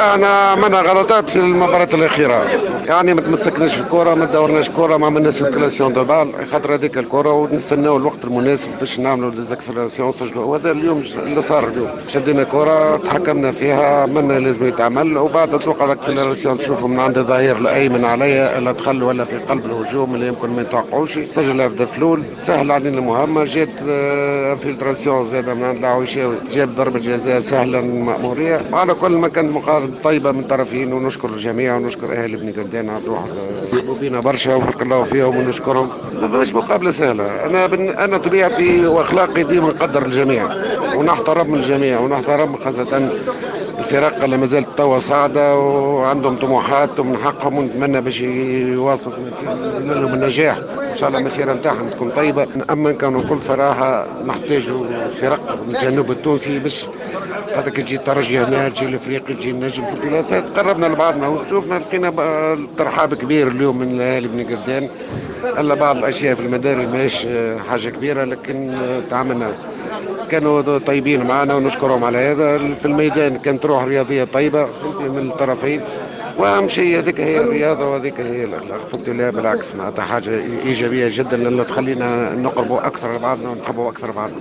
احنا عملنا غلطات في المباراة الأخيرة، يعني ما تمسكناش الكرة، ما دورناش كرة، ما عملناش سيركيلاسيون دو بال خاطر هذيك الكرة، ونستناو الوقت المناسب باش نعملوا ديزاكسلراسيون ونسجلوا. وهذا اليوم اللي صار اليوم، شدينا كرة تحكمنا فيها، عملنا لازم يتعمل، وبعد توقع الاكسلراسيون تشوفوا من عند الظهير الايمن عليا اللي دخل ولا في قلب الهجوم اللي يمكن ما يتوقعوش، سجل هدف فلول سهل علينا المهمة. جات انفلتراسيون زادة من عند العويشاوي، جاب ضربة جزاء سهلة مأمورية. على كل ما كانت مقابل طيبة من طرفين، ونشكر الجميع ونشكر اهل بني قردان على الروح سحبوا بينا برشا وبارك الله فيهم ونشكرهم. ما فيش مقابلة سهلة. انا طبيعتي واخلاقي ديما نقدر الجميع ونحترم الجميع، ونحترم خاصة الفرق اللي ما زالت توا صاعدة وعندهم طموحات ومن حقهم، ونتمنى باش يواصلوا لهم النجاح ان شاء الله. المسيرة نتاعهم تكون طيبة. اما كانوا بكل صراحة نحتاجوا فرق من الجنوب التونسي باش خاطر كي تجي الترجي هنا، تجي الافريقي، تجي النجم في الثلاثات، قربنا لبعضنا وشوفنا لقينا ترحاب كبير اليوم من الاهالي بني قردان. الا بعض الاشياء في المداري ماهيش حاجة كبيرة، لكن تعاملنا كانوا طيبين معنا ونشكرهم على هذا. في الميدان كانت روح رياضية طيبة من الطرفين، واهم شيء هذيك هي الرياضه وهذيك هي الاخلاق. قلت لا بالعكس، معناتها حاجه ايجابيه جدا لان تخلينا نقربوا اكثر لبعضنا ونحبوا اكثر بعضنا.